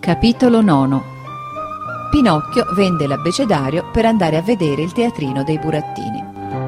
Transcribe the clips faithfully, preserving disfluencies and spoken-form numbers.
Capitolo nono. Pinocchio vende l'abbecedario per andare a vedere il teatrino dei burattini.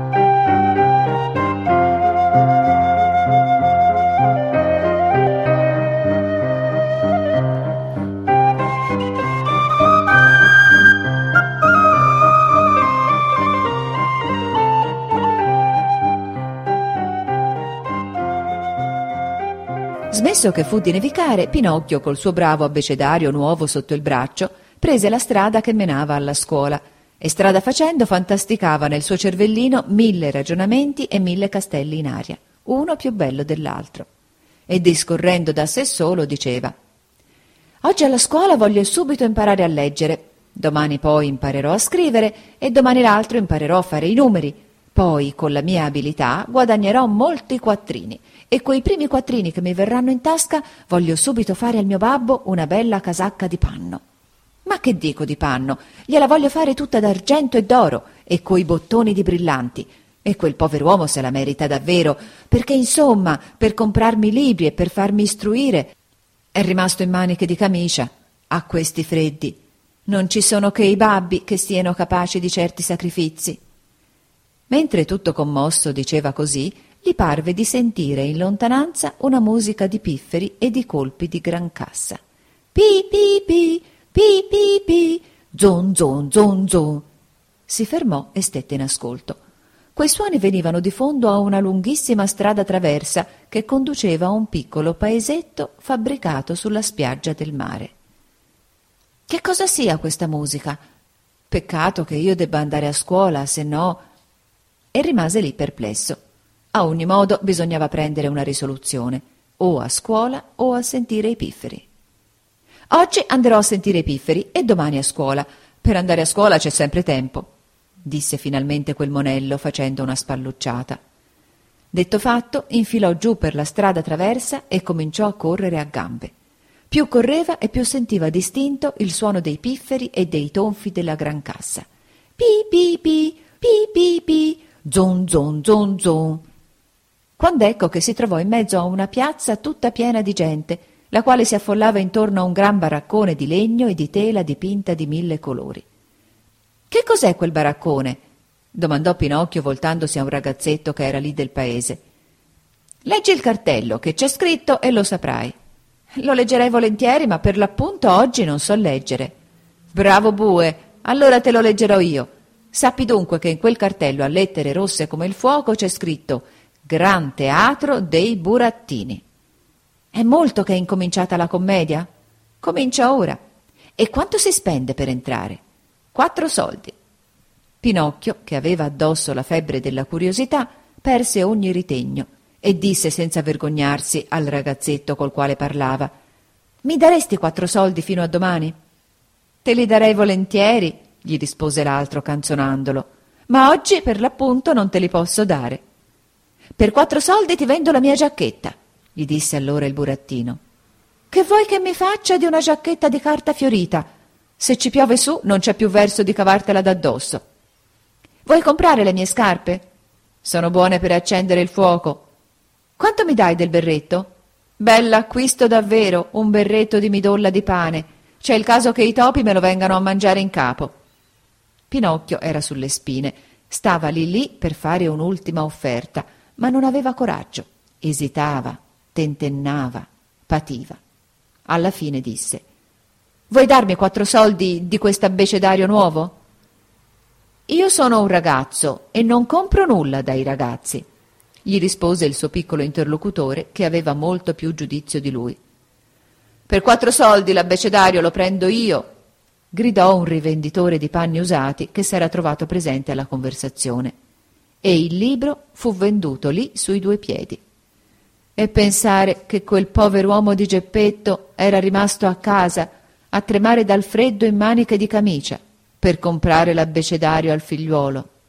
Smesso che fu di nevicare, Pinocchio, col suo bravo abbecedario nuovo sotto il braccio, prese la strada che menava alla scuola e, strada facendo, fantasticava nel suo cervellino mille ragionamenti e mille castelli in aria, uno più bello dell'altro. E discorrendo da sé solo diceva: «Oggi alla scuola voglio subito imparare a leggere, domani poi imparerò a scrivere e domani l'altro imparerò a fare i numeri. Poi, con la mia abilità, guadagnerò molti quattrini e coi primi quattrini che mi verranno in tasca voglio subito fare al mio babbo una bella casacca di panno. Ma che dico di panno? Gliela voglio fare tutta d'argento e d'oro e coi bottoni di brillanti. E quel pover'uomo se la merita davvero, perché insomma, per comprarmi libri e per farmi istruire, è rimasto in maniche di camicia a questi freddi. Non ci sono che i babbi che siano capaci di certi sacrifizi». Mentre tutto commosso diceva così, gli parve di sentire in lontananza una musica di pifferi e di colpi di grancassa. Pi pi pi, pi pi pi, zon zon zon zon. Si fermò e stette in ascolto. Quei suoni venivano di fondo a una lunghissima strada traversa che conduceva a un piccolo paesetto fabbricato sulla spiaggia del mare. «Che cosa sia questa musica? Peccato che io debba andare a scuola, se no…» E rimase lì perplesso. A ogni modo bisognava prendere una risoluzione, o a scuola o a sentire i pifferi. «Oggi andrò a sentire i pifferi e domani a scuola. Per andare a scuola c'è sempre tempo», disse finalmente quel monello facendo una spallucciata. Detto fatto, infilò giù per la strada traversa e cominciò a correre a gambe. Più correva e più sentiva distinto il suono dei pifferi e dei tonfi della grancassa. Pi pi pi, pi pi pi, zon zon zon zon. Quand'ecco che si trovò in mezzo a una piazza tutta piena di gente, la quale si affollava intorno a un gran baraccone di legno e di tela dipinta di mille colori. «Che cos'è quel baraccone?» domandò Pinocchio voltandosi a un ragazzetto che era lì del paese. «Leggi il cartello, che c'è scritto, e lo saprai». «Lo leggerei volentieri, ma per l'appunto oggi non so leggere». «Bravo bue, allora te lo leggerò io. Sappi dunque che in quel cartello a lettere rosse come il fuoco c'è scritto Gran Teatro dei Burattini». «È molto che è incominciata la commedia?» «Comincia ora». «E quanto si spende per entrare?» «Quattro soldi». Pinocchio, che aveva addosso la febbre della curiosità, perse ogni ritegno e disse senza vergognarsi al ragazzetto col quale parlava: «Mi daresti quattro soldi fino a domani?» «Te li darei volentieri», gli rispose l'altro canzonandolo, «ma oggi per l'appunto non te li posso dare». «Per quattro soldi ti vendo la mia giacchetta», gli disse allora il burattino. «Che vuoi che mi faccia di una giacchetta di carta fiorita? Se ci piove su non c'è più verso di cavartela d'addosso». «Vuoi comprare le mie scarpe?» «Sono buone per accendere il fuoco». «Quanto mi dai del berretto?» «Bell'acquisto davvero, un berretto di midolla di pane. C'è il caso che i topi me lo vengano a mangiare in capo». Pinocchio era sulle spine, stava lì lì per fare un'ultima offerta, ma non aveva coraggio, esitava, tentennava, pativa. Alla fine disse: «Vuoi darmi quattro soldi di quest'abbecedario nuovo?» «Io sono un ragazzo e non compro nulla dai ragazzi», gli rispose il suo piccolo interlocutore, che aveva molto più giudizio di lui. «Per quattro soldi l'abbecedario lo prendo io», gridò un rivenditore di panni usati che s'era trovato presente alla conversazione, e il libro fu venduto lì sui due piedi. E pensare che quel pover'uomo di Geppetto era rimasto a casa a tremare dal freddo in maniche di camicia per comprare l'abbecedario al figliuolo.